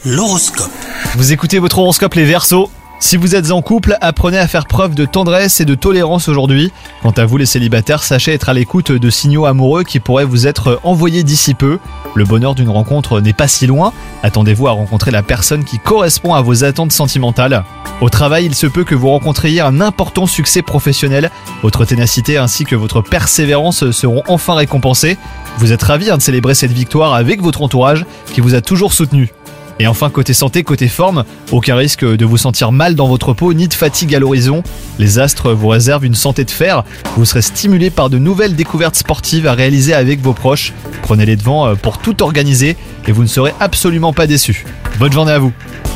L'horoscope. Vous écoutez votre horoscope les Verseaux. Si vous êtes en couple, apprenez à faire preuve de tendresse et de tolérance aujourd'hui. Quant à vous les célibataires, sachez être à l'écoute de signaux amoureux qui pourraient vous être envoyés d'ici peu. Le bonheur d'une rencontre n'est pas si loin. Attendez-vous à rencontrer la personne qui correspond à vos attentes sentimentales. Au travail, il se peut que vous rencontriez un important succès professionnel. Votre ténacité ainsi que votre persévérance seront enfin récompensées. Vous êtes ravis de célébrer cette victoire avec votre entourage qui vous a toujours soutenu. Et enfin, côté santé, côté forme, aucun risque de vous sentir mal dans votre peau ni de fatigue à l'horizon. Les astres vous réservent une santé de fer. Vous serez stimulé par de nouvelles découvertes sportives à réaliser avec vos proches. Prenez les devants pour tout organiser et vous ne serez absolument pas déçus. Bonne journée à vous.